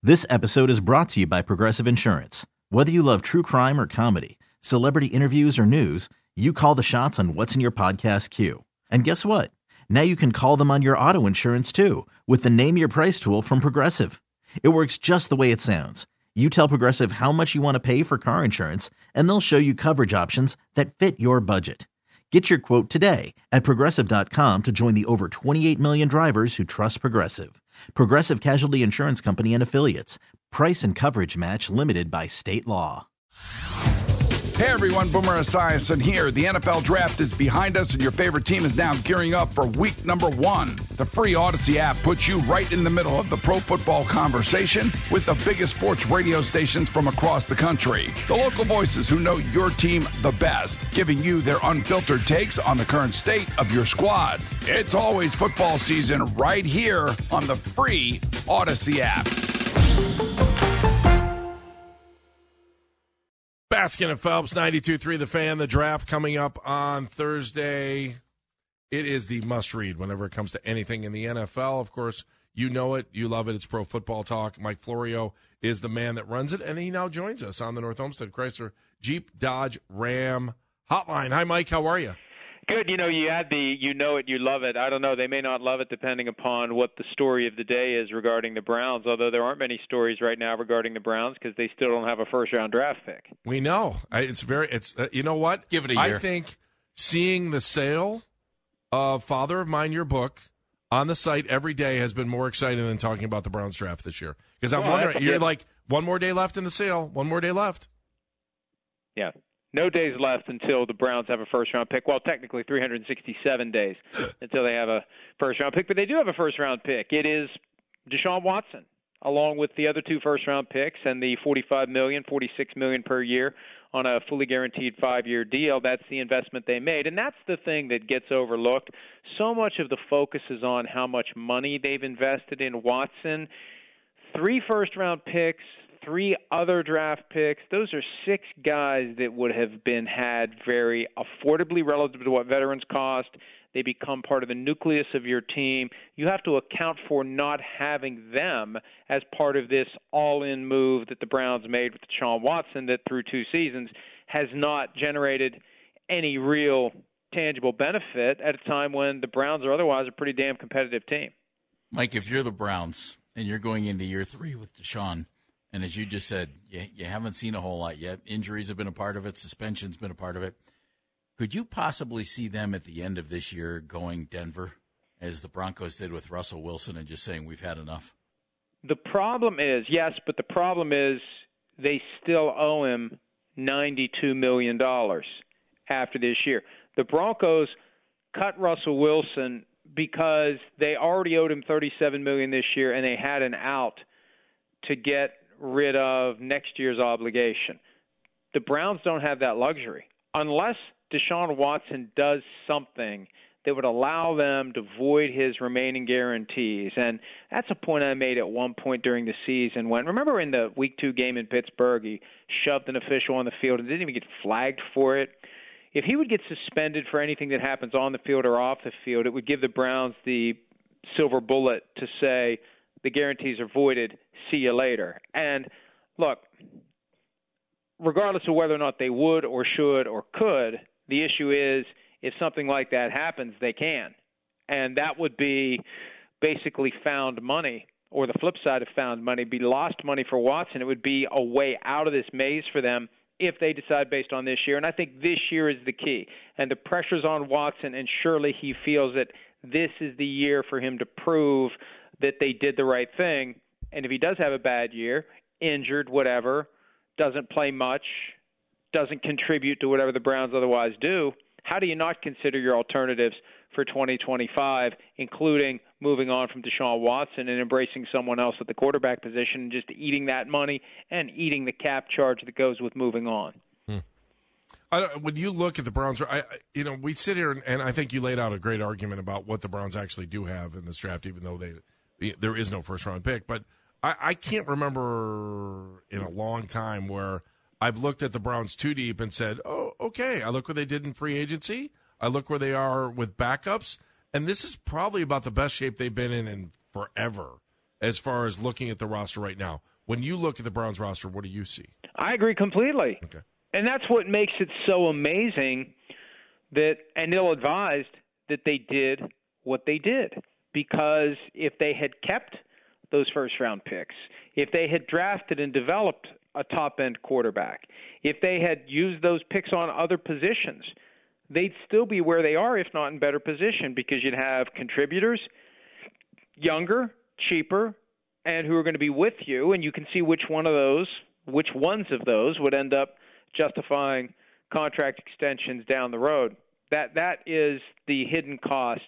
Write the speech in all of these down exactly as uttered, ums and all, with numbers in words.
This episode is brought to you by Progressive Insurance. Whether you love true crime or comedy, celebrity interviews or news, you call the shots on what's in your podcast queue. And guess what? Now you can call them on your auto insurance too with the Name Your Price tool from Progressive. It works just the way it sounds. You tell Progressive how much you want to pay for car insurance, and they'll show you coverage options that fit your budget. Get your quote today at Progressive dot com to join the over twenty-eight million drivers who trust Progressive. Progressive Casualty Insurance Company and Affiliates. Price and coverage match limited by state law. Hey everyone, Boomer Esiason here. The N F L Draft is behind us and your favorite team is now gearing up for week number one. The free Odyssey app puts you right in the middle of the pro football conversation with the biggest sports radio stations from across the country. The local voices who know your team the best, giving you their unfiltered takes on the current state of your squad. It's always football season right here on the free Odyssey app. Baskin and Phelps, ninety-two point three The Fan. The draft coming up on Thursday. It is the must-read whenever it comes to anything in the N F L. Of course, you know it. You love it. It's Pro Football Talk. Mike Florio is the man that runs it, and he now joins us on the North Olmsted Chrysler Jeep Dodge Ram Hotline. Hi, Mike. How are you? Good. You know, you had the you know it, you love it. I don't know. They may not love it depending upon what the story of the day is regarding the Browns, although there aren't many stories right now regarding the Browns because they still don't have a first-round draft pick. We know. It's very – It's uh, you know what? Give it a year. I think seeing the sale of Father of Mine, Your Book on the site every day has been more exciting than talking about the Browns draft this year. Because I'm well, wondering – you're yeah. like, one more day left in the sale. One more day left. Yeah. No days left until the Browns have a first-round pick. Well, technically three hundred sixty-seven days until they have a first-round pick. But they do have a first-round pick. It is Deshaun Watson, along with the other two first-round picks and the forty-five million dollars, forty-six million dollars per year on a fully guaranteed five-year deal. That's the investment they made. And that's the thing that gets overlooked. So much of the focus is on how much money they've invested in Watson. Three first-round picks, three other draft picks. Those are six guys that would have been had very affordably relative to what veterans cost. They become part of the nucleus of your team. You have to account for not having them as part of this all-in move that the Browns made with Deshaun Watson that through two seasons has not generated any real tangible benefit at a time when the Browns are otherwise a pretty damn competitive team. Mike, if you're the Browns and you're going into year three with Deshaun, and as you just said, you, you haven't seen a whole lot yet. Injuries have been a part of it. Suspension's been a part of it. Could you possibly see them at the end of this year going Denver, as the Broncos did with Russell Wilson, and just saying we've had enough? The problem is, yes, but the problem is they still owe him ninety-two million dollars after this year. The Broncos cut Russell Wilson because they already owed him thirty-seven million dollars this year, and they had an out to get rid of next year's obligation. The Browns don't have that luxury. Unless Deshaun Watson does something that would allow them to void his remaining guarantees. And that's a point I made at one point during the season when, remember in the week two game in Pittsburgh, he shoved an official on the field and didn't even get flagged for it. If he would get suspended for anything that happens on the field or off the field, it would give the Browns the silver bullet to say the guarantees are voided, see you later. And look, regardless of whether or not they would or should or could, the issue is if something like that happens, they can. And that would be basically found money, or the flip side of found money, be lost money for Watson. It would be a way out of this maze for them if they decide based on this year. And I think this year is the key. And the pressure's on Watson, and surely he feels that this is the year for him to prove that they did the right thing. And if he does have a bad year, injured, whatever, doesn't play much, doesn't contribute to whatever the Browns otherwise do, how do you not consider your alternatives for twenty twenty-five, including moving on from Deshaun Watson and embracing someone else at the quarterback position and just eating that money and eating the cap charge that goes with moving on? Hmm. I don't, when you look at the Browns, I, you know, we sit here and, and I think you laid out a great argument about what the Browns actually do have in this draft, even though they there is no first-round pick. But I, I can't remember in a long time where I've looked at the Browns too deep and said, oh, okay, I look what they did in free agency. I look where they are with backups. And this is probably about the best shape they've been in in forever as far as looking at the roster right now. When you look at the Browns roster, what do you see? I agree completely. Okay. And that's what makes it so amazing that and ill-advised that they did what they did. Because if they had kept those first-round picks, if they had drafted and developed a top-end quarterback, if they had used those picks on other positions, they'd still be where they are, if not in better position, because you'd have contributors, younger, cheaper, and who are going to be with you, and you can see which one of those, which ones of those would end up justifying contract extensions down the road. That that is the hidden cost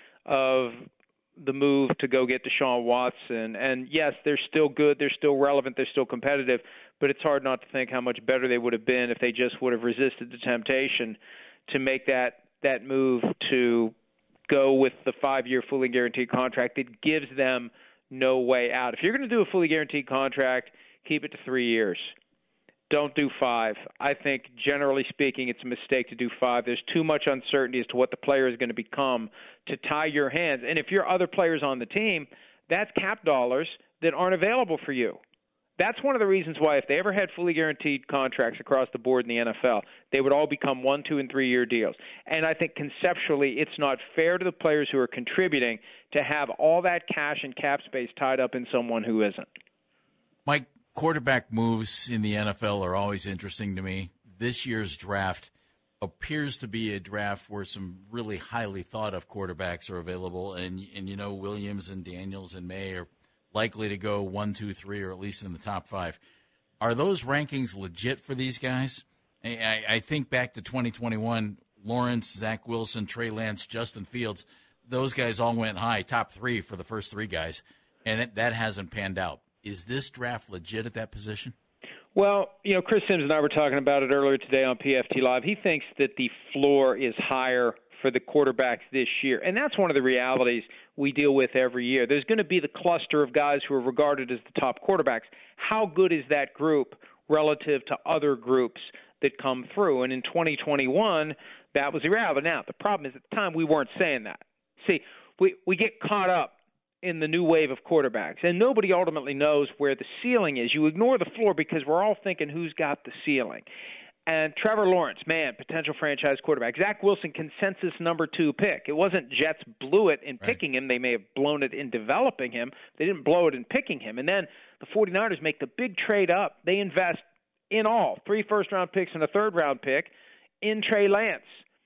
of the move to go get Deshaun Watson. And yes, they're still good, they're still relevant, they're still competitive, but it's hard not to think how much better they would have been if they just would have resisted the temptation to make that that move to go with the five-year fully guaranteed contract. It gives them no way out. If you're going to do a fully guaranteed contract, keep it to three years. Don't do five. I think, generally speaking, it's a mistake to do five. There's too much uncertainty as to what the player is going to become to tie your hands. And if you're other players on the team, that's cap dollars that aren't available for you. That's one of the reasons why if they ever had fully guaranteed contracts across the board in the N F L, they would all become one, two, and three-year deals. And I think conceptually it's not fair to the players who are contributing to have all that cash and cap space tied up in someone who isn't. Mike, quarterback moves in the N F L are always interesting to me. This year's draft appears to be a draft where some really highly thought-of quarterbacks are available, and, and you know Williams and Daniels and May are likely to go one, two, three, or at least in the top five. Are those rankings legit for these guys? I, I think back to twenty twenty-one, Lawrence, Zach Wilson, Trey Lance, Justin Fields, those guys all went high, top three for the first three guys, and it, that hasn't panned out. Is this draft legit at that position? Well, you know, Chris Sims and I were talking about it earlier today on P F T Live. He thinks that the floor is higher for the quarterbacks this year, and that's one of the realities we deal with every year. There's going to be the cluster of guys who are regarded as the top quarterbacks. How good is that group relative to other groups that come through? And in twenty twenty-one, that was the reality. Now, the problem is at the time we weren't saying that. See, we, we get caught up in the new wave of quarterbacks, and nobody ultimately knows where the ceiling is. You ignore the floor because we're all thinking who's got the ceiling. And Trevor Lawrence, man, potential franchise quarterback. Zach Wilson, consensus number two pick. It wasn't Jets blew it in picking right. him. They may have blown it in developing him. They didn't blow it in picking him. And then the 49ers make the big trade up. They invest in all, three first-round picks and a third-round pick in Trey Lance.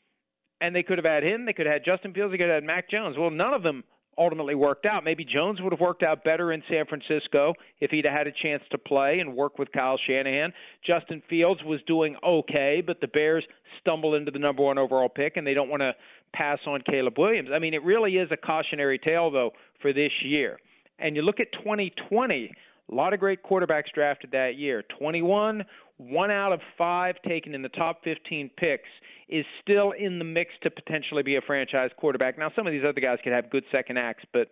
And they could have had him. They could have had Justin Fields. They could have had Mac Jones. Well, none of them ultimately worked out. Maybe Jones would have worked out better in San Francisco if he'd had a chance to play and work with Kyle Shanahan. Justin Fields was doing okay, but the Bears stumble into the number one overall pick, and they don't want to pass on Caleb Williams. I mean, it really is a cautionary tale, though, for this year. And you look at twenty twenty, a lot of great quarterbacks drafted that year. twenty-one, one out of five taken in the top fifteen picks is still in the mix to potentially be a franchise quarterback. Now, some of these other guys could have good second acts, but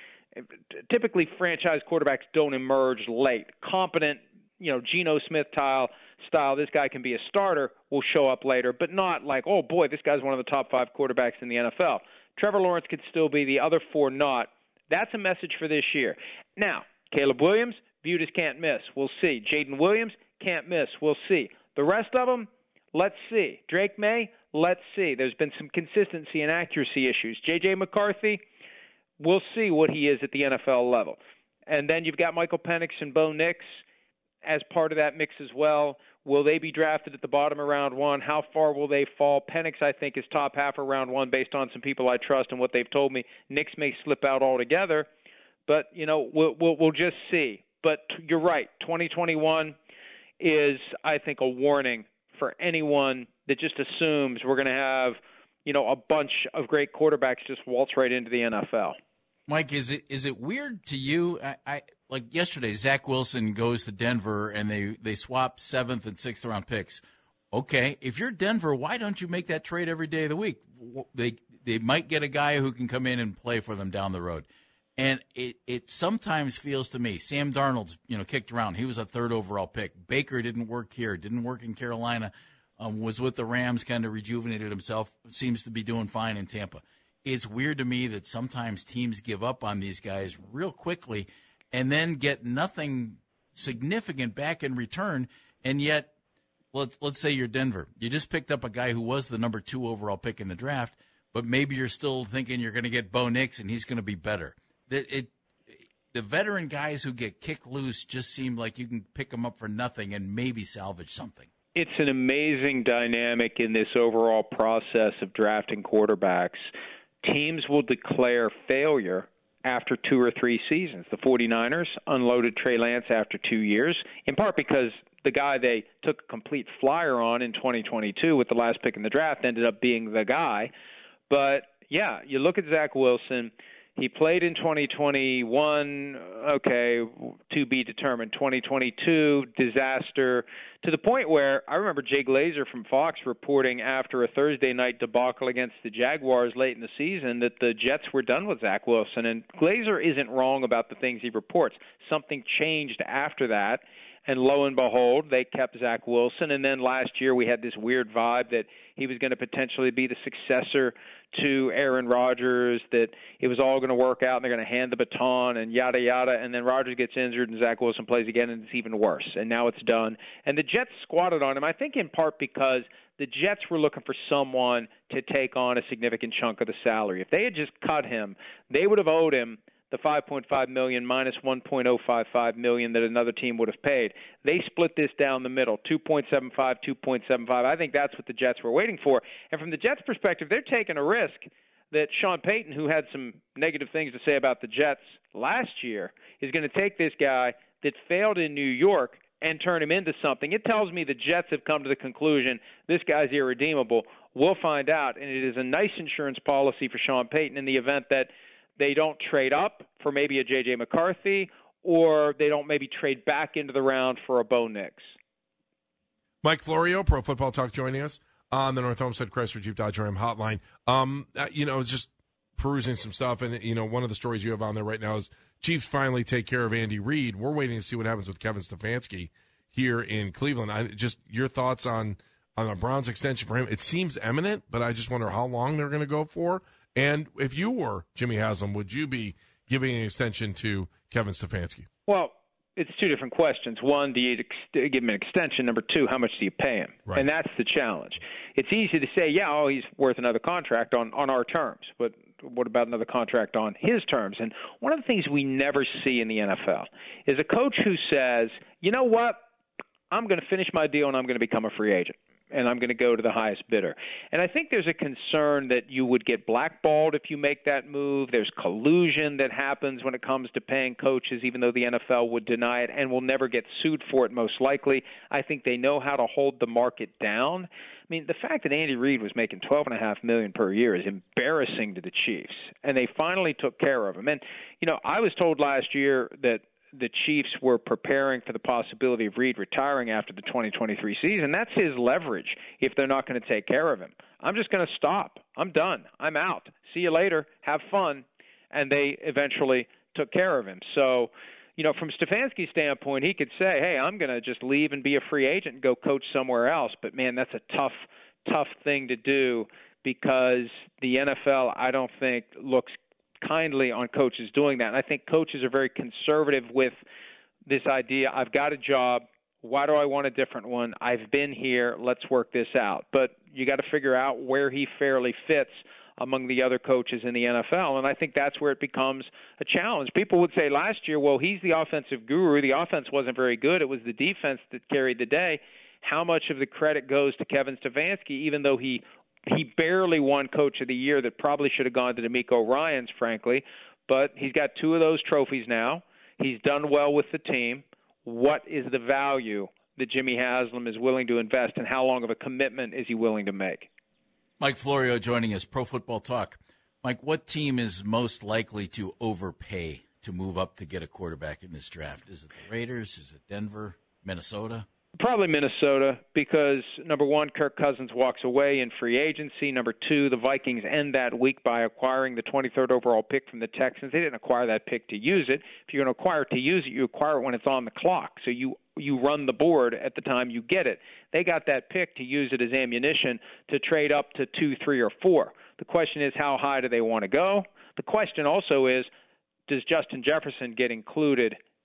typically franchise quarterbacks don't emerge late. Competent, you know, Geno Smith style, style, this guy can be a starter, will show up later, but not like, oh, boy, this guy's one of the top five quarterbacks in the N F L. Trevor Lawrence could still be, the other four not. That's a message for this year. Now, Caleb Williams, viewed as can't miss. We'll see. Jaden Williams, can't miss. We'll see. The rest of them, let's see. Drake May, let's see. There's been some consistency and accuracy issues. J J McCarthy, we'll see what he is at the N F L level. And then you've got Michael Penix and Bo Nix as part of that mix as well. Will they be drafted at the bottom of round one? How far will they fall? Penix, I think, is top half of round one based on some people I trust and what they've told me. Nix may slip out altogether. But, you know, we'll, we'll, we'll just see. But you're right. twenty twenty-one is, I think, a warning for anyone that just assumes we're going to have, you know, a bunch of great quarterbacks just waltz right into the N F L. Mike, is it is it weird to you? I, I like yesterday, Zach Wilson goes to Denver and they, they swap seventh and sixth round picks. Okay, if you're Denver, why don't you make that trade every day of the week? They they might get a guy who can come in and play for them down the road. And it, it sometimes feels to me, Sam Darnold's, you know, kicked around. He was a third overall pick. Baker didn't work here, didn't work in Carolina, um, was with the Rams, kind of rejuvenated himself, seems to be doing fine in Tampa. It's weird to me that sometimes teams give up on these guys real quickly and then get nothing significant back in return, and yet, let's, let's say you're Denver. You just picked up a guy who was the number two overall pick in the draft, but maybe you're still thinking you're going to get Bo Nix and he's going to be better. It, it, the veteran guys who get kicked loose just seem like you can pick them up for nothing and maybe salvage something. It's an amazing dynamic in this overall process of drafting quarterbacks. Teams will declare failure after two or three seasons. The 49ers unloaded Trey Lance after two years, in part because the guy they took a complete flyer on in twenty twenty-two with the last pick in the draft ended up being the guy. But, yeah, you look at Zach Wilson. He played in twenty twenty-one, okay, to be determined. twenty twenty-two, disaster, to the point where I remember Jay Glazer from Fox reporting after a Thursday night debacle against the Jaguars late in the season that the Jets were done with Zach Wilson. And Glazer isn't wrong about the things he reports. Something changed after that, and lo and behold, they kept Zach Wilson. And then last year we had this weird vibe that he was going to potentially be the successor to Aaron Rodgers, that it was all going to work out and they're going to hand the baton and yada, yada. And then Rodgers gets injured and Zach Wilson plays again and it's even worse. And now it's done. And the Jets squatted on him, I think in part because the Jets were looking for someone to take on a significant chunk of the salary. If they had just cut him, they would have owed him the five point five million dollars minus one point oh five five million dollars that another team would have paid. They split this down the middle, two point seven five, two point seven five. I think that's what the Jets were waiting for. And from the Jets' perspective, they're taking a risk that Sean Payton, who had some negative things to say about the Jets last year, is going to take this guy that failed in New York and turn him into something. It tells me the Jets have come to the conclusion this guy's irredeemable. We'll find out. And it is a nice insurance policy for Sean Payton in the event that they don't trade up for maybe a J J. McCarthy, or they don't maybe trade back into the round for a Bo Nix. Mike Florio, Pro Football Talk, joining us on the North Homestead Chrysler Jeep Dodge Ram hotline. Um, you know, just perusing some stuff, and, you know, one of the stories you have on there right now is Chiefs finally take care of Andy Reid. We're waiting to see what happens with Kevin Stefanski here in Cleveland. I, just your thoughts on, on a Browns extension for him. It seems imminent, but I just wonder how long they're going to go for. And if you were Jimmy Haslam, would you be giving an extension to Kevin Stefanski? Well, it's two different questions. One, do you ex- give him an extension? Number two, how much do you pay him? Right. And that's the challenge. It's easy to say, yeah, oh, he's worth another contract on, on our terms. But what about another contract on his terms? And one of the things we never see in the N F L is a coach who says, you know what, I'm going to finish my deal and I'm going to become a free agent, and I'm going to go to the highest bidder. And I think there's a concern that you would get blackballed if you make that move. There's collusion that happens when it comes to paying coaches, even though the N F L would deny it and will never get sued for it most likely. I think they know how to hold the market down. I mean, the fact that Andy Reid was making twelve point five million dollars per year is embarrassing to the Chiefs, and they finally took care of him. And, you know, I was told last year that the Chiefs were preparing for the possibility of Reid retiring after the twenty twenty-three season. That's his leverage if they're not going to take care of him. I'm just going to stop. I'm done. I'm out. See you later. Have fun. And they eventually took care of him. So, you know, from Stefanski's standpoint, he could say, hey, I'm going to just leave and be a free agent and go coach somewhere else. But, man, that's a tough, tough thing to do because the N F L, I don't think, looks kindly on coaches doing that. And I think coaches are very conservative with this idea, I've got a job, why do I want a different one? I've been here, let's work this out. But you got to figure out where he fairly fits among the other coaches in the N F L, and I think that's where it becomes a challenge. People would say last year, well, he's the offensive guru, the offense wasn't very good, it was the defense that carried the day. How much of the credit goes to Kevin Stefanski, even though he He barely won Coach of the Year that probably should have gone to DeMeco Ryans, frankly. But he's got two of those trophies now. He's done well with the team. What is the value that Jimmy Haslam is willing to invest, and how long of a commitment is he willing to make? Mike Florio joining us, Pro Football Talk. Mike, what team is most likely to overpay to move up to get a quarterback in this draft? Is it the Raiders? Is it Denver? Minnesota? Probably Minnesota because, number one, Kirk Cousins walks away in free agency. Number two, the Vikings end that week by acquiring the twenty-third overall pick from the Texans. They didn't acquire that pick to use it. If you're going to acquire it to use it, you acquire it when it's on the clock. So you you run the board at the time you get it. They got that pick to use it as ammunition to trade up to two, three, or four. The question is, how high do they want to go? The question also is, does Justin Jefferson get included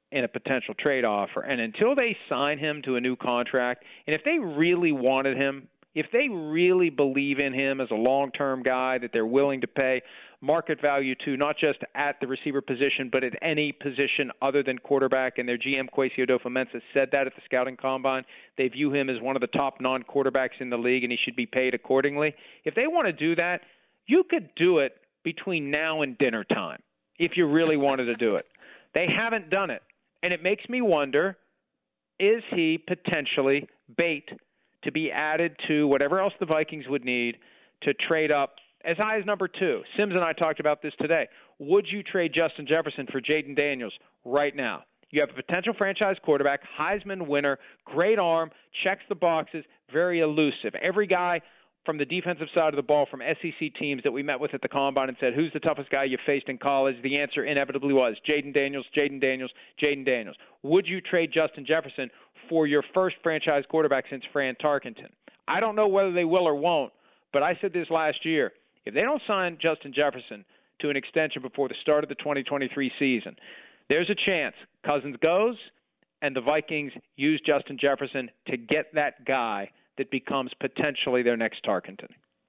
in a potential trade offer. And until they sign him to a new contract, and if they really wanted him, if they really believe in him as a long-term guy that they're willing to pay market value to, not just at the receiver position, but at any position other than quarterback, and their G M, Kwesi Adofo-Mensah, said that at the scouting combine. They view him as one of the top non-quarterbacks in the league, and he should be paid accordingly. If they want to do that, you could do it between now and dinner time if you really wanted to do it. They haven't done it. And it makes me wonder, is he potentially bait to be added to whatever else the Vikings would need to trade up as high as number two? Sims and I talked about this today. Would you trade Justin Jefferson for Jaden Daniels right now? You have a potential franchise quarterback, Heisman winner, great arm, checks the boxes, very elusive. Every guy from the defensive side of the ball from S E C teams that we met with at the Combine and said, who's the toughest guy you faced in college? The answer inevitably was Jaden Daniels, Jaden Daniels, Jaden Daniels. Would you trade Justin Jefferson for your first franchise quarterback since Fran Tarkenton? I don't know whether they will or won't, but I said this last year. If they don't sign Justin Jefferson to an extension before the start of the twenty twenty-three season, there's a chance Cousins goes and the Vikings use Justin Jefferson to get that guy that becomes potentially their next Tarkenton.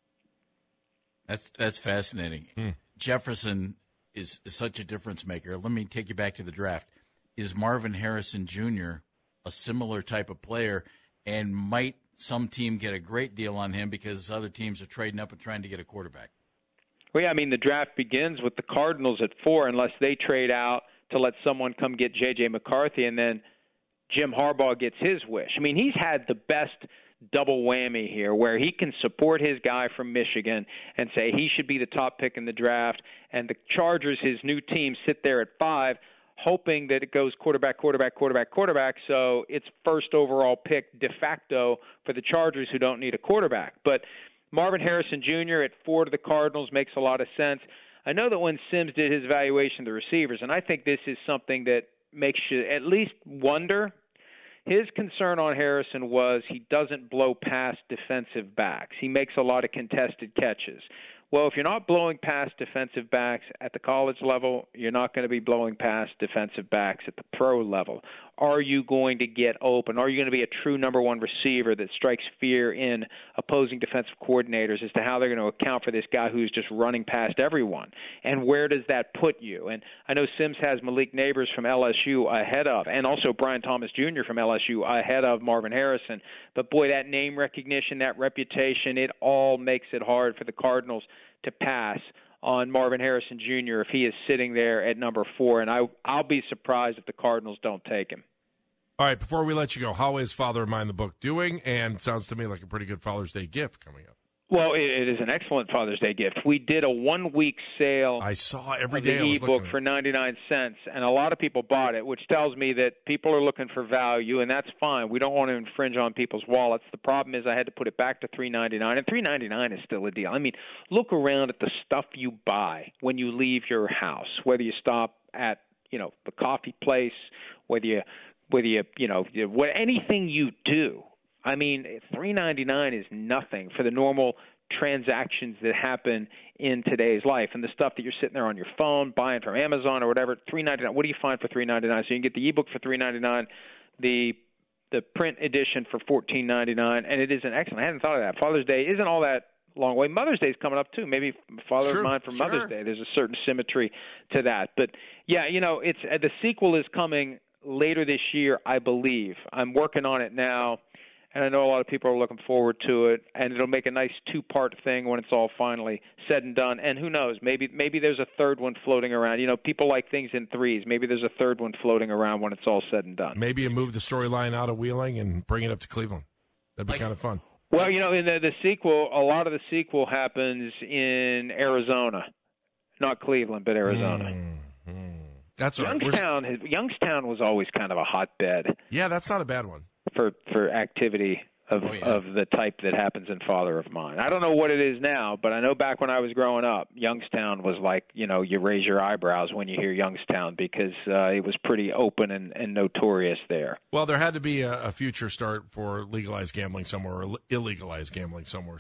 That's that's fascinating. Hmm. Jefferson is, is such a difference maker. Let me take you back to the draft. Is Marvin Harrison Junior a similar type of player, and might some team get a great deal on him because other teams are trading up and trying to get a quarterback? Well, yeah, I mean, the draft begins with the Cardinals at four unless they trade out to let someone come get J J McCarthy, and then Jim Harbaugh gets his wish. I mean, he's had the best double whammy here where he can support his guy from Michigan and say he should be the top pick in the draft, and the Chargers, his new team, sit there at five hoping that it goes quarterback, quarterback, quarterback, quarterback, so it's first overall pick de facto for the Chargers who don't need a quarterback. But Marvin Harrison Junior at four to the Cardinals makes a lot of sense. I know that when Sims did his evaluation of the receivers, and I think this is something that makes you at least wonder, his concern on Harrison was he doesn't blow past defensive backs. He makes a lot of contested catches. Well, if you're not blowing past defensive backs at the college level, you're not going to be blowing past defensive backs at the pro level. Are you going to get open? Are you going to be a true number one receiver that strikes fear in opposing defensive coordinators as to how they're going to account for this guy who's just running past everyone? And where does that put you? And I know Sims has Malik Neighbors from L S U ahead of, and also Brian Thomas Junior from L S U ahead of Marvin Harrison. But, boy, that name recognition, that reputation, it all makes it hard for the Cardinals to pass on Marvin Harrison Junior if he is sitting there at number four, and I, I'll be surprised if the Cardinals don't take him. All right, before we let you go, how is Father of Mine the book doing? And sounds to me like a pretty good Father's Day gift coming up. Well, it, it is an excellent Father's Day gift. We did a one-week sale I saw every of day the I was e-book for ninety-nine cents, and a lot of people bought it, which tells me that people are looking for value, and that's fine. We don't want to infringe on people's wallets. The problem is I had to put it back to three ninety-nine, and three ninety-nine is still a deal. I mean, look around at the stuff you buy when you leave your house, whether you stop at, you know, the coffee place, whether you, whether you, you know, what anything you do. I mean, three ninety-nine is nothing for the normal transactions that happen in today's life, and the stuff that you're sitting there on your phone buying from Amazon or whatever. three ninety-nine. What do you find for three ninety-nine? So you can get the ebook for three ninety-nine, the the print edition for fourteen ninety-nine, and it is an excellent. I hadn't thought of that. Father's Day isn't all that long way. Mother's Day is coming up too. Maybe Father sure, of Mine for sure. Mother's Day. There's a certain symmetry to that. But yeah, you know, it's uh, the sequel is coming later this year, I believe. I'm working on it now, and I know a lot of people are looking forward to it, and it'll make a nice two-part thing when it's all finally said and done. And who knows, maybe maybe there's a third one floating around. You know, people like things in threes. Maybe there's a third one floating around when it's all said and done. Maybe you move the storyline out of Wheeling and bring it up to Cleveland. That'd be Like, kind of fun. Well, you know, in the, the sequel, a lot of the sequel happens in Arizona. Not Cleveland, but Arizona. Mm-hmm. That's all right. Youngstown, has, Youngstown was always kind of a hotbed Yeah, that's not a bad one. for, for activity of Oh, yeah. of the type that happens in Father of Mine. I don't know what it is now, but I know back when I was growing up, Youngstown was like, you know, you raise your eyebrows when you hear Youngstown because uh, it was pretty open and, and notorious there. Well, there had to be a, a future start for legalized gambling somewhere or illegalized gambling somewhere. So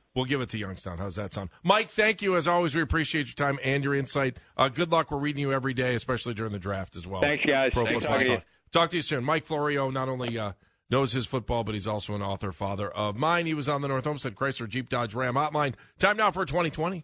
We'll give it to Youngstown. How's that sound? Mike, thank you. As always, we appreciate your time and your insight. Uh, good luck. We're reading you every day, especially during the draft as well. Thanks, guys. Pro Thanks, Football talk. Talk. Talk to you soon. Mike Florio not only uh, knows his football, but he's also an author, father of mine. He was on the North Olmsted Chrysler Jeep Dodge Ram Hotline. Time now for twenty twenty.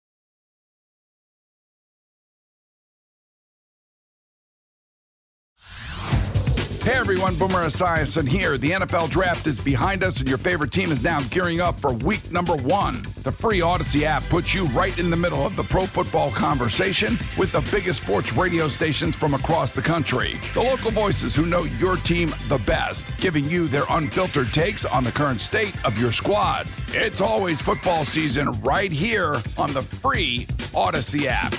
Hey everyone, Boomer Esiason here. The N F L Draft is behind us and your favorite team is now gearing up for week number one. The free Odyssey app puts you right in the middle of the pro football conversation with the biggest sports radio stations from across the country. The local voices who know your team the best, giving you their unfiltered takes on the current state of your squad. It's always football season right here on the free Odyssey app.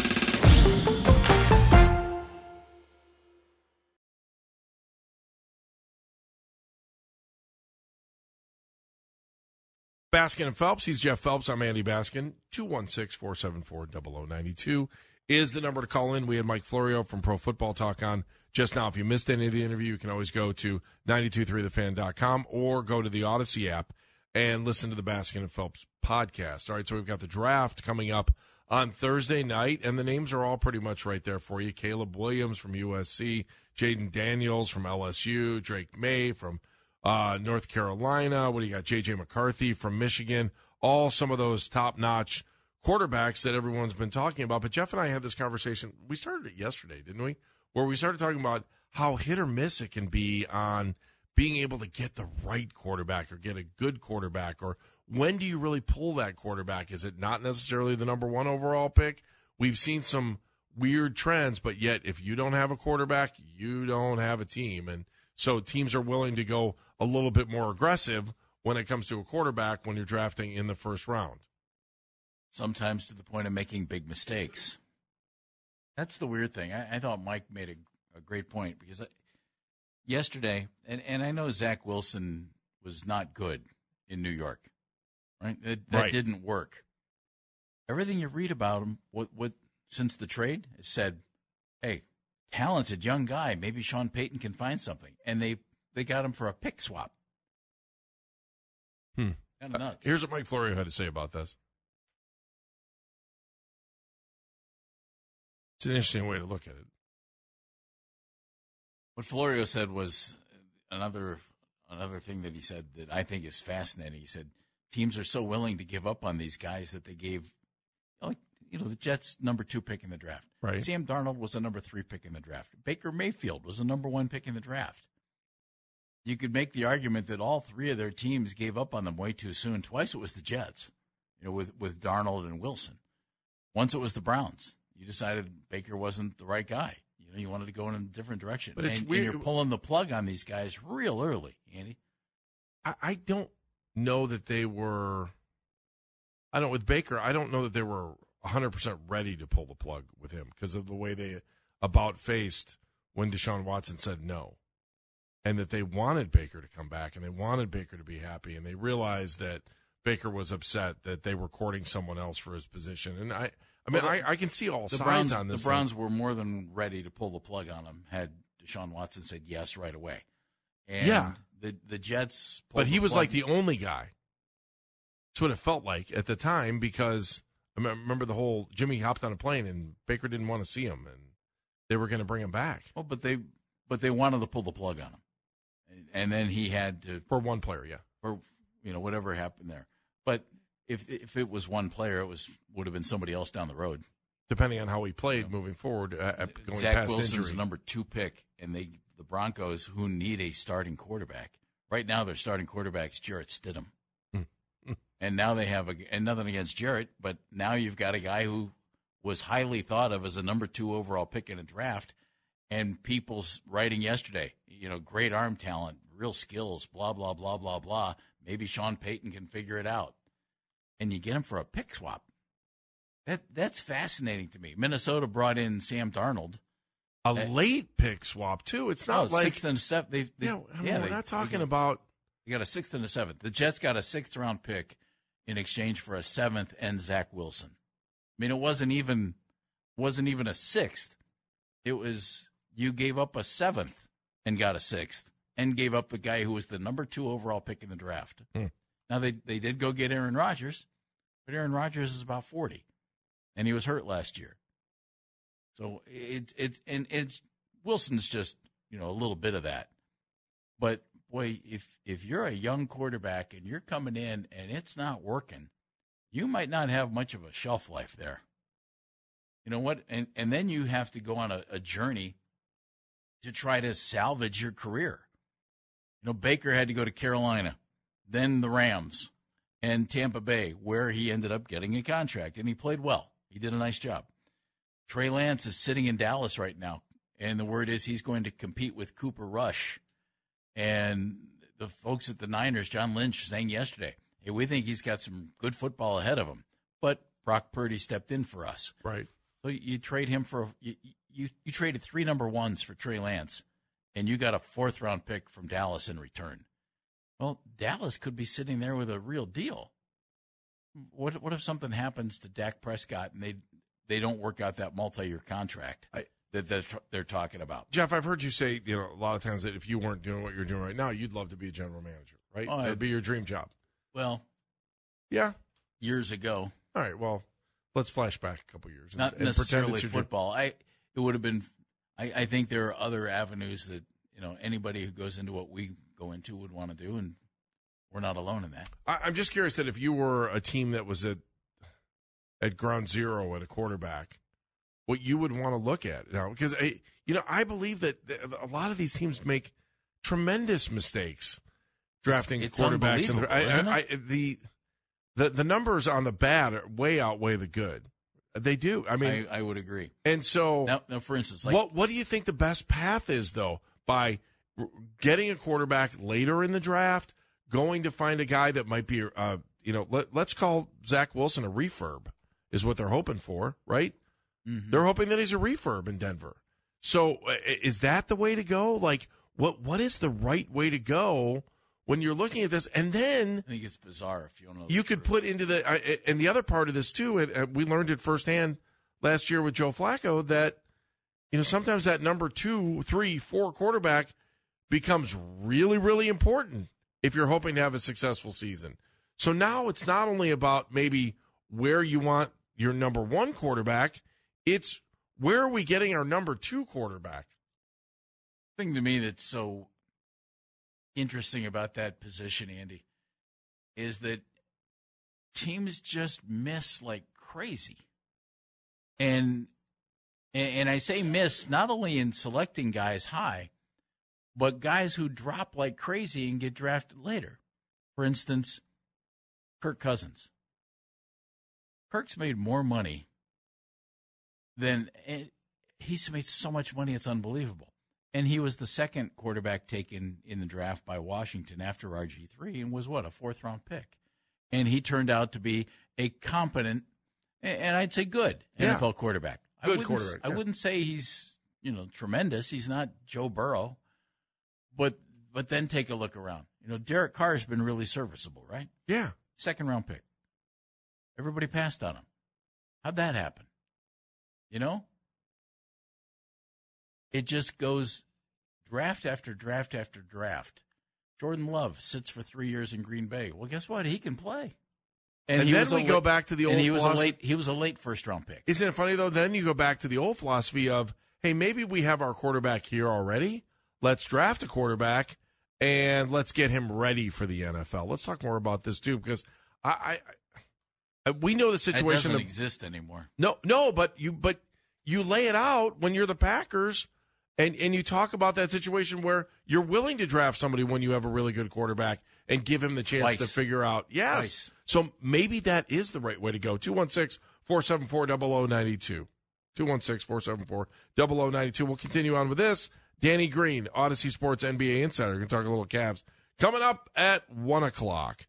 Baskin and Phelps. He's Jeff Phelps. I'm Andy Baskin. two one six, four seven four, zero zero nine two is the number to call in. We had Mike Florio from Pro Football Talk on just now. If you missed any of the interview, you can always go to nine two three the fan dot com or go to the Odyssey app and listen to the Baskin and Phelps podcast. All right, so we've got the draft coming up on Thursday night, and the names are all pretty much right there for you. Caleb Williams from U S C, Jaden Daniels from L S U, Drake May from Uh, North Carolina. What do you got? J J McCarthy from Michigan. All some of those top-notch quarterbacks that everyone's been talking about. But Jeff and I had this conversation. We started it yesterday, didn't we? Where we started talking about how hit or miss it can be on being able to get the right quarterback or get a good quarterback. Or when do you really pull that quarterback? Is it not necessarily the number one overall pick? We've seen some weird trends, but yet if you don't have a quarterback, you don't have a team. And so teams are willing to go a little bit more aggressive when it comes to a quarterback when you're drafting in the first round. Sometimes to the point of making big mistakes. That's the weird thing. I, I thought Mike made a, a great point because I, yesterday, and, and I know Zach Wilson was not good in New York, right? It, that right. didn't work. Everything you read about him, what, what since the trade, it said, hey, talented young guy. Maybe Sean Payton can find something. And they, they got him for a pick swap. Hmm. Kind of nuts. Uh, here's what Mike Florio had to say about this. It's an interesting way to look at it. What Florio said was another another thing that he said that I think is fascinating. He said teams are so willing to give up on these guys that they gave, like, you know, the Jets' number two pick in the draft. Right. Sam Darnold was a number three pick in the draft. Baker Mayfield was a number one pick in the draft. You could make the argument that all three of their teams gave up on them way too soon. Twice it was the Jets, you know, with, with Darnold and Wilson. Once it was the Browns. You decided Baker wasn't the right guy. You know, you wanted to go in a different direction. But it's and, weird. and you're pulling the plug on these guys real early, Andy. I, I don't know that they were – I don't – with Baker, I don't know that they were one hundred percent ready to pull the plug with him because of the way they about-faced when Deshaun Watson said no. And that they wanted Baker to come back and they wanted Baker to be happy. And they realized that Baker was upset that they were courting someone else for his position. And I – I mean, well, the, I, I can see all sides Browns, on this. The Browns thing. were more than ready to pull the plug on him had Deshaun Watson said yes right away. And yeah. the, the Jets But he was plug. like the only guy. That's what it felt like at the time because I remember the whole Jimmy hopped on a plane and Baker didn't want to see him and they were going to bring him back. Well, but they but they wanted to pull the plug on him. And then he had to. For one player, yeah. Or, you know, whatever happened there. But if if it was one player, it was would have been somebody else down the road. Depending on how he played you know, moving forward, uh, going Zach past Wilson's injury. the number two pick, and they the Broncos, who need a starting quarterback. Right now, their starting quarterback's Jarrett Stidham. Mm. And now they have, a, and nothing against Jarrett, but now you've got a guy who was highly thought of as a number two overall pick in a draft, and people's writing yesterday, you know, great arm talent, real skills, blah, blah, blah, blah, blah. Maybe Sean Payton can figure it out. And you get him for a pick swap. That That's fascinating to me. Minnesota brought in Sam Darnold. A uh, late pick swap, too. It's not oh, like. Sixth and a seventh. They, they, yeah, I mean, yeah, we're they, not talking they got, about. You got a sixth and a seventh. The Jets got a sixth round pick in exchange for a seventh and Zach Wilson. I mean, it wasn't even wasn't even a sixth. It was you gave up a seventh and got a sixth and gave up the guy who was the number two overall pick in the draft. Hmm. Now, they, they did go get Aaron Rodgers, but Aaron Rodgers is about forty, and he was hurt last year. So it, it, and it's, Wilson's just, you know, a little bit of that. But, boy, if if you're a young quarterback and you're coming in and it's not working, you might not have much of a shelf life there. You know what? And and then you have to go on a, a journey to try to salvage your career. You know, Baker had to go to Carolina, then the Rams, and Tampa Bay, where he ended up getting a contract, and he played well. He did a nice job. Trey Lance is sitting in Dallas right now, and the word is he's going to compete with Cooper Rush. And the folks at the Niners, John Lynch, saying yesterday, hey, we think he's got some good football ahead of him. But Brock Purdy stepped in for us. Right. So you trade him for you, you you traded three number ones for Trey Lance, and you got a fourth round pick from Dallas in return. Well, Dallas could be sitting there with a real deal. What what if something happens to Dak Prescott and they they don't work out that multi year contract I, that they're, they're talking about? Jeff, I've heard you say, you know, a lot of times that if you weren't doing what you're doing right now, you'd love to be a general manager, right? Oh, That'd be your dream job. Well, yeah, years ago. All right. Well, let's flash back a couple years. And, Not and necessarily pretend it's your football. I it would have been. I, I think there are other avenues that you know anybody who goes into what we go into would want to do, and we're not alone in that. I, I'm just curious that if you were a team that was at at ground zero at a quarterback, what you would want to look at, you know, because I, you know, I believe that a lot of these teams make tremendous mistakes drafting it's, it's quarterbacks. And I, isn't I, it? I, the the the numbers on the bad are way outweigh the good. They do. I mean, I, I would agree. And so, now, now for instance, like, what what do you think the best path is, though? By getting a quarterback later in the draft, going to find a guy that might be, uh, you know, let, let's call Zach Wilson a refurb, is what they're hoping for, right? Mm-hmm. They're hoping that he's a refurb in Denver. So, uh, is that the way to go? Like, what what is the right way to go when you're looking at this? And then I think it's bizarre if you don't know. You could put into the uh, and the other part of this too. And uh, we learned it firsthand last year with Joe Flacco that you know sometimes that number two, three, four quarterback becomes really, really important if you're hoping to have a successful season. So now it's not only about maybe where you want your number one quarterback, it's where are we getting our number two quarterback? The thing to me that's so interesting about that position, Andy, is that teams just miss like crazy. And and I say miss not only in selecting guys high, but guys who drop like crazy and get drafted later. For instance, Kirk Cousins. Kirk's made more money than he's made so much money it's unbelievable. And he was the second quarterback taken in the draft by Washington after R G three and was, what, a fourth-round pick. And he turned out to be a competent, and I'd say good, yeah. N F L quarterback. Good I quarterback. I yeah. wouldn't say he's, you know, tremendous. He's not Joe Burrow. But but then take a look around. You know, Derek Carr's been really serviceable, right? Yeah. Second-round pick. Everybody passed on him. How'd that happen? You know? It just goes draft after draft after draft. Jordan Love sits for three years in Green Bay. Well, guess what? He can play. And, and he then was we a go late, back to the old and he was philosophy. a late he was a late first round pick. Isn't it funny though? Then you go back to the old philosophy of, hey, maybe we have our quarterback here already. Let's draft a quarterback and let's get him ready for the N F L. Let's talk more about this too, because I, I, I we know the situation It doesn't that, exist anymore. No, no, but you but you lay it out when you're the Packers. And and you talk about that situation where you're willing to draft somebody when you have a really good quarterback and give him the chance Twice. to figure out. Yes. Twice. So maybe that is the right way to go. two one six, four seven four, zero zero nine two. two one six, four seven four, zero zero nine two. We'll continue on with this. Danny Green, Odyssey Sports N B A Insider. We're going to talk a little Cavs. Coming up at one o'clock.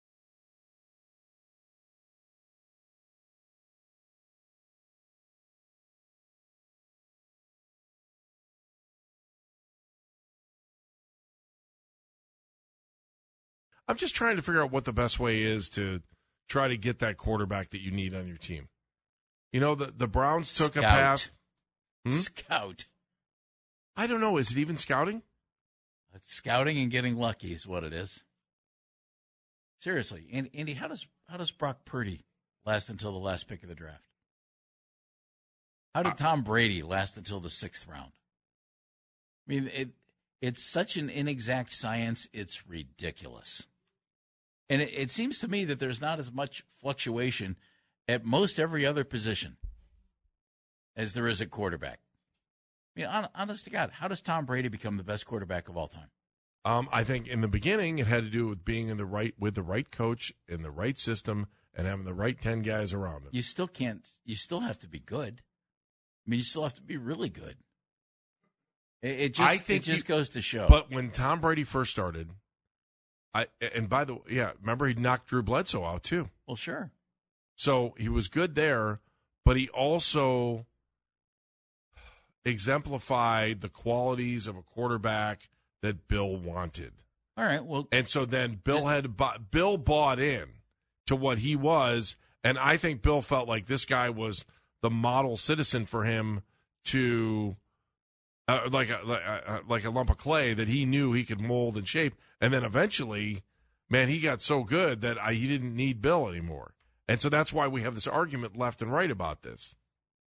I'm just trying to figure out what the best way is to try to get that quarterback that you need on your team. You know, the, the Browns took Scout. a path. Hmm? Scout. I don't know. Is it even scouting? It's scouting and getting lucky is what it is. Seriously, and Andy, how does how does Brock Purdy last until the last pick of the draft? How did Tom Brady last until the sixth round? I mean, it it's such an inexact science, it's ridiculous. And it, it seems to me that there's not as much fluctuation at most every other position as there is at quarterback. I mean, on, honest to God, how does Tom Brady become the best quarterback of all time? Um, I think in the beginning it had to do with being in the right with the right coach in the right system and having the right ten guys around him. You still can't. You still have to be good. I mean, you still have to be really good. It, it just, I think it just you, goes to show. But when Tom Brady first started, I and by the way, yeah, remember he knocked Drew Bledsoe out too. Well, sure. So he was good there, but he also exemplified the qualities of a quarterback that Bill wanted. All right. Well, and so then Bill had bought, Bill bought in to what he was, and I think Bill felt like this guy was the model citizen for him to uh, like a, like a like a lump of clay that he knew he could mold and shape. And then eventually, man, he got so good that I, he didn't need Bill anymore. And so that's why we have this argument left and right about this.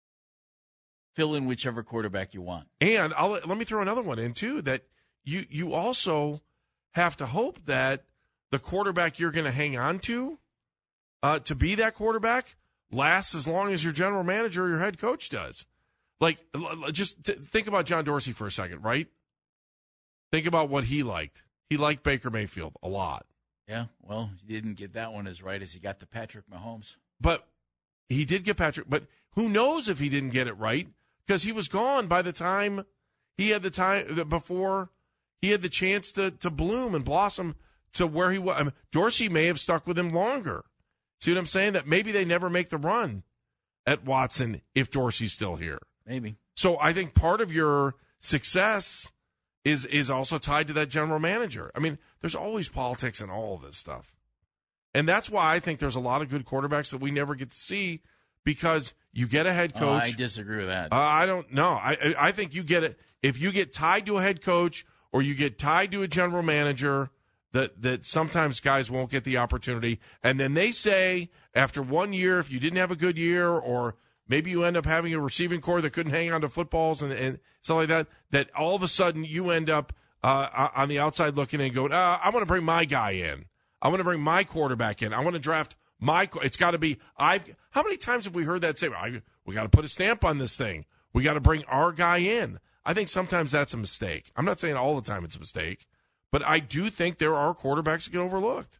Fill in whichever quarterback you want. And I'll, let me throw another one in, too, that you, you also have to hope that the quarterback you're going to hang on to uh, to be that quarterback lasts as long as your general manager or your head coach does. Like, just t- think about John Dorsey for a second, right? Think about what he liked. He liked Baker Mayfield a lot. Yeah, well, he didn't get that one as right as he got to Patrick Mahomes. But he did get Patrick. But who knows if he didn't get it right? Because he was gone by the time he had the time before he had the chance to to bloom and blossom to where he was. I mean, Dorsey may have stuck with him longer. See what I'm saying? That maybe they never make the run at Watson if Dorsey's still here. Maybe. So I think part of your success is is also tied to that general manager. I mean, there's always politics in all of this stuff. And that's why I think there's a lot of good quarterbacks that we never get to see because you get a head coach. Oh, I disagree with that. Uh, I don't know. I I think you get it if you get tied to a head coach or you get tied to a general manager that that sometimes guys won't get the opportunity. And then they say after one year, if you didn't have a good year or maybe you end up having a receiving core that couldn't hang on to footballs and, and stuff like that, that all of a sudden you end up uh, on the outside looking and going, uh, I want to bring my guy in. I want to bring my quarterback in. I want to draft my – it's got to be – I've. How many times have we heard that say, well, we got to put a stamp on this thing. We got to bring our guy in. I think sometimes that's a mistake. I'm not saying all the time it's a mistake, but I do think there are quarterbacks that get overlooked.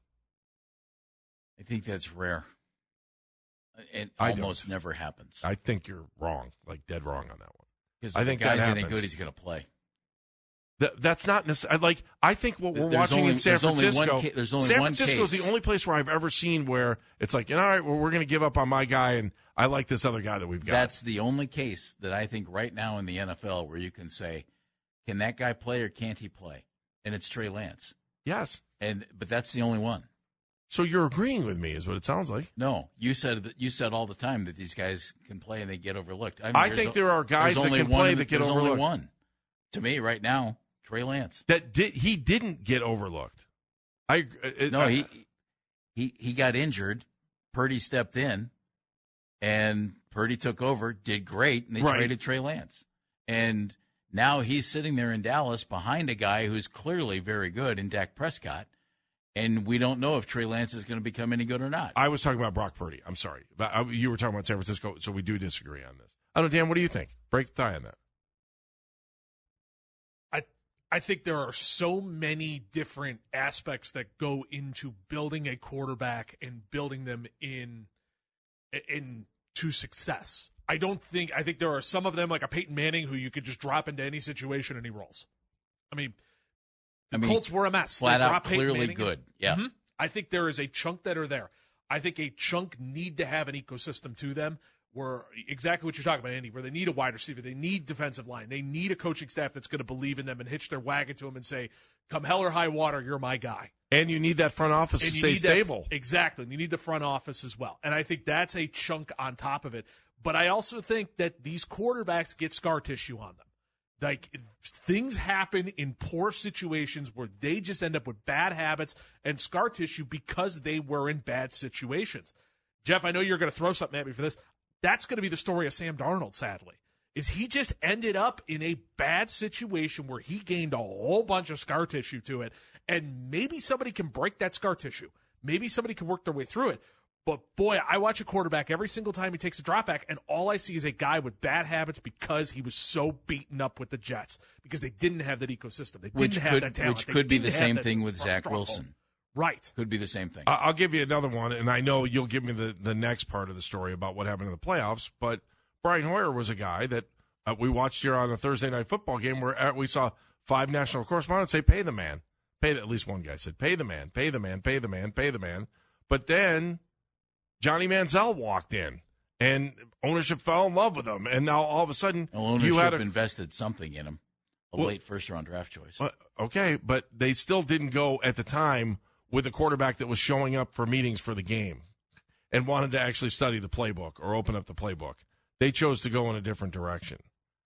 I think that's rare. It I almost don't. never happens. I think you're wrong, like dead wrong on that one. Because I if think the guy's that any happens. good, he's going to play. That, that's not necessarily like I think what we're There's watching only- in San there's only Francisco. one ca- there's only San one Francisco is case. the only place where I've ever seen where it's like, all right, well, we're going to give up on my guy, and I like this other guy that we've got. That's the only case that I think right now in the N F L where you can say, can that guy play or can't he play? And it's Trey Lance. Yes. And but that's the only one. So you're agreeing with me, is what it sounds like. No, you said that you said all the time that these guys can play and they get overlooked. I, mean, I there's think a- there are guys there's that only can one play in the- that get there's overlooked. Only one. To me, right now, Trey Lance. That did he didn't get overlooked. I it, No, I, he he he got injured. Purdy stepped in, and Purdy took over, did great, and they Right. traded Trey Lance. And now he's sitting there in Dallas behind a guy who's clearly very good in Dak Prescott. And we don't know if Trey Lance is going to become any good or not. I was talking about Brock Purdy. I'm sorry, but I, you were talking about San Francisco, so we do disagree on this. I don't know, Dan. What do you think? Break the tie on that. I I think there are so many different aspects that go into building a quarterback and building them in in to success. I don't think I think there are some of them like a Peyton Manning who you could just drop into any situation and he rolls. I mean, the I mean, Colts were a mess. Flat They out, dropped Peyton clearly Manning. good. Yeah. Mhm. I think there is a chunk that are there. I think a chunk need to have an ecosystem to them where exactly what you're talking about, Andy, where they need a wide receiver, they need defensive line, they need a coaching staff that's going to believe in them and hitch their wagon to them and say, come hell or high water, you're my guy. And you need that front office And to you stay need stable. That, exactly. And you need the front office as well. And I think that's a chunk on top of it. But I also think that these quarterbacks get scar tissue on them. Like, things happen in poor situations where they just end up with bad habits and scar tissue because they were in bad situations. Jeff, I know you're going to throw something at me for this. That's going to be the story of Sam Darnold, sadly, is he just ended up in a bad situation where he gained a whole bunch of scar tissue to it, and maybe somebody can break that scar tissue. Maybe somebody can work their way through it. But, boy, I watch a quarterback every single time he takes a drop back, and all I see is a guy with bad habits because he was so beaten up with the Jets, because they didn't have that ecosystem. They didn't which have could, that talent. Which they could be the same that thing with Zach struggle. Wilson. Right. Could be the same thing. I'll give you another one, and I know you'll give me the, the next part of the story about what happened in the playoffs, but Brian Hoyer was a guy that uh, we watched here on a Thursday night football game where uh, we saw five national correspondents say, pay the man. Pay the, at least one guy said, pay the man, pay the man, pay the man, pay the man. But then Johnny Manziel walked in, and ownership fell in love with him. And now all of a sudden, well, ownership you had a, invested something in him, a well, late first-round draft choice. Uh, okay, but they still didn't go at the time with a quarterback that was showing up for meetings for the game and wanted to actually study the playbook or open up the playbook. They chose to go in a different direction.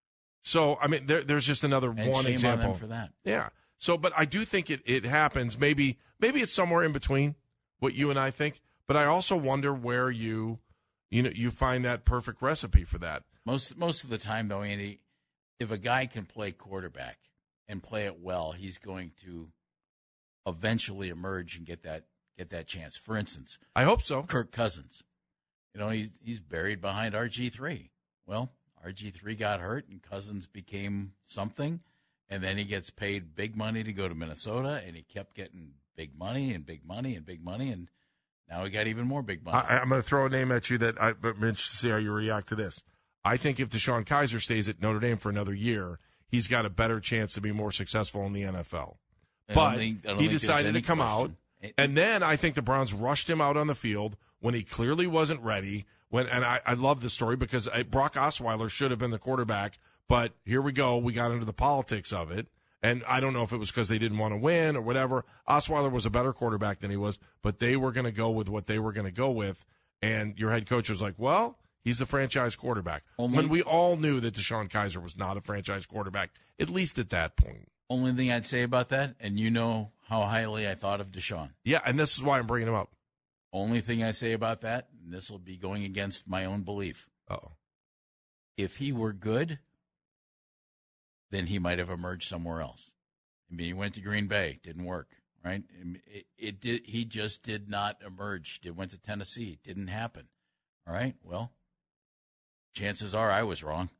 So, I mean, there, there's just another and one shame example. on them for that. Yeah. So, but I do think it, it happens. Maybe maybe it's somewhere in between what you and I think. But I also wonder where you, you know, you find that perfect recipe for that. Most most of the time, though, Andy, if a guy can play quarterback and play it well, he's going to eventually emerge and get that get that chance. For instance, I hope so. Kirk Cousins, you know, he, he's buried behind R G three. Well, R G three got hurt, and Cousins became something, and then he gets paid big money to go to Minnesota, and he kept getting big money and big money and big money, and now he got even more big money. I, I'm going to throw a name at you that I, I'm interested to see how you react to this. I think if DeShone Kizer stays at Notre Dame for another year, he's got a better chance to be more successful in the N F L. I But think, he decided to come question. out, and then I think the Browns rushed him out on the field when he clearly wasn't ready. When and I, I love this story because I, Brock Osweiler should have been the quarterback, but here we go. We got into the politics of it. And I don't know if it was because they didn't want to win or whatever. Osweiler was a better quarterback than he was, but they were going to go with what they were going to go with. And your head coach was like, well, he's the franchise quarterback. Only, when we all knew that DeShone Kizer was not a franchise quarterback, at least at that point. Only thing I'd say about that, and you know how highly I thought of DeShone. Yeah, and this is why I'm bringing him up. Only thing I say about that, and this will be going against my own belief. Uh-oh. If he were good, then he might have emerged somewhere else. I mean, he went to Green Bay, didn't work, right? It, it did. He just did not emerge. It went to Tennessee, didn't happen. All right. Well, chances are I was wrong.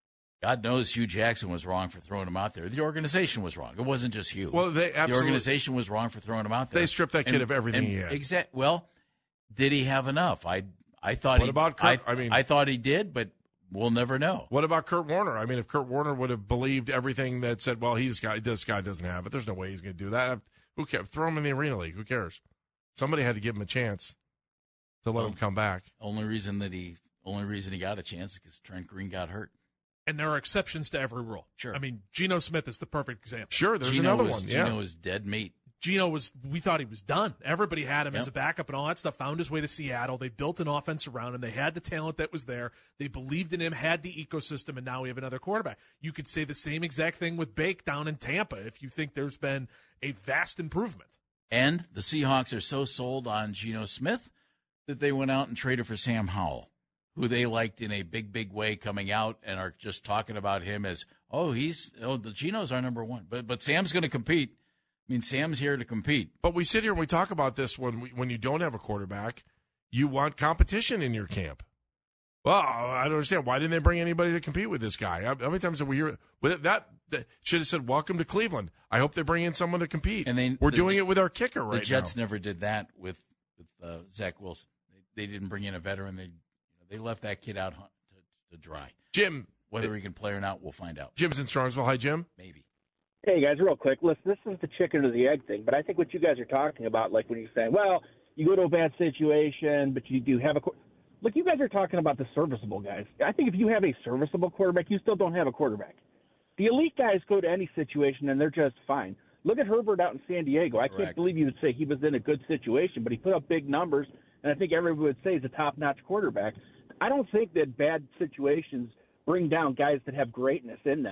God knows Hugh Jackson was wrong for throwing him out there. The organization was wrong. It wasn't just Hugh. Well, they absolutely, the organization was wrong for throwing him out there. They stripped that kid and, of everything and he had. Exact. Well, did he have enough? I I thought. What he, about Kurt? I, I mean, I thought he did, but. We'll never know. What about Kurt Warner? I mean, if Kurt Warner would have believed everything that said, well, he's got, this guy doesn't have it, there's no way he's going to do that. Who cares? Throw him in the Arena League. Who cares? Somebody had to give him a chance to let well, him come back. Only reason that he, only reason he got a chance is because Trent Green got hurt. And there are exceptions to every rule. Sure. I mean, Geno Smith is the perfect example. Sure, there's Geno another was, one. Yeah. Geno is dead meat. Geno was, we thought he was done. Everybody had him yep. as a backup and all that stuff. Found his way to Seattle. They built an offense around him. They had the talent that was there. They believed in him, had the ecosystem, and now we have another quarterback. You could say the same exact thing with Bake down in Tampa if you think there's been a vast improvement. And the Seahawks are so sold on Geno Smith that they went out and traded for Sam Howell, who they liked in a big, big way coming out and are just talking about him as, oh, he's, oh, the Geno's our number one. But, but Sam's going to compete. I mean, Sam's here to compete. But we sit here and we talk about this when we, when you don't have a quarterback, you want competition in your camp. Well, I don't understand. Why didn't they bring anybody to compete with this guy? How many times have we hear that, that should have said, welcome to Cleveland. I hope they bring in someone to compete. And they, We're the, doing it with our kicker right now. The Jets now. never did that with, with uh, Zach Wilson. They, they didn't bring in a veteran. They you know, they left that kid out to, to dry. Jim. Whether he can play or not, we'll find out. Jim's in Strongsville. Hi, Jim. Maybe. Hey, guys, real quick. Listen, this is the chicken or the egg thing, but I think what you guys are talking about, like when you're saying, well, you go to a bad situation, but you do have a – look, you guys are talking about the serviceable guys. I think if you have a serviceable quarterback, you still don't have a quarterback. The elite guys go to any situation, and they're just fine. Look at Herbert out in San Diego. I Correct. can't believe you would say he was in a good situation, but he put up big numbers, and I think everyone would say he's a top-notch quarterback. I don't think that bad situations bring down guys that have greatness in them.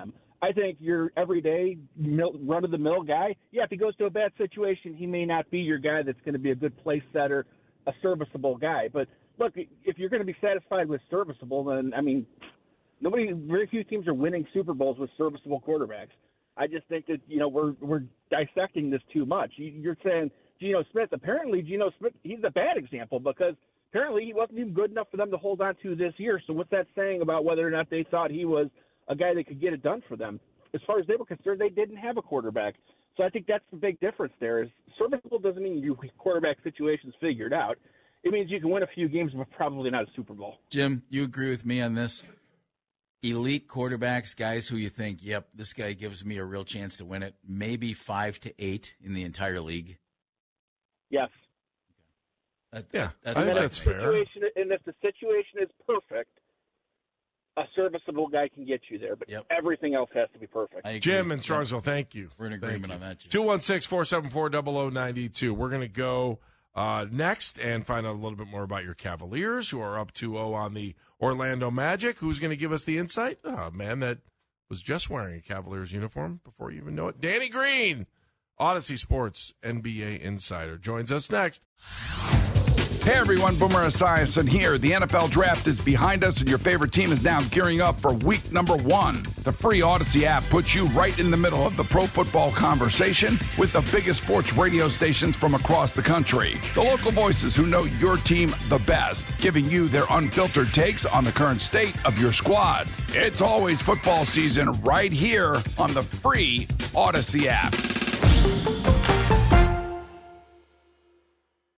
I think your everyday run-of-the-mill guy, yeah, if he goes to a bad situation, he may not be your guy that's going to be a good place setter, a serviceable guy. But, look, if you're going to be satisfied with serviceable, then, I mean, nobody, very few teams are winning Super Bowls with serviceable quarterbacks. I just think that, you know, we're we're dissecting this too much. You're saying Geno Smith. Apparently, Geno Smith, he's a bad example because apparently he wasn't even good enough for them to hold on to this year. So what's that saying about whether or not they thought he was a guy that could get it done for them? As far as they were concerned, they didn't have a quarterback. So I think that's the big difference there is serviceable doesn't mean your quarterback situation's figured out. It means you can win a few games, but probably not a Super Bowl. Jim, you agree with me on this? Elite quarterbacks, guys who you think, yep, this guy gives me a real chance to win it, maybe five to eight in the entire league? Yes. That, yeah, that's, I think what that's I fair. And if the situation is perfect, a serviceable guy can get you there, but yep. everything else has to be perfect. Jim in Strongsville, thank you. We're in agreement on that, Jim. two one six, four seven four, zero zero nine two. We're going to go uh, next and find out a little bit more about your Cavaliers, who are up two oh on the Orlando Magic. Who's going to give us the insight? Oh, a man that was just wearing a Cavaliers uniform before you even know it. Danny Green, Odyssey Sports N B A Insider, joins us next. Hey everyone, Boomer Esiason here. The N F L Draft is behind us and your favorite team is now gearing up for week number one. The free Odyssey app puts you right in the middle of the pro football conversation with the biggest sports radio stations from across the country. The local voices who know your team the best, giving you their unfiltered takes on the current state of your squad. It's always football season right here on the free Odyssey app.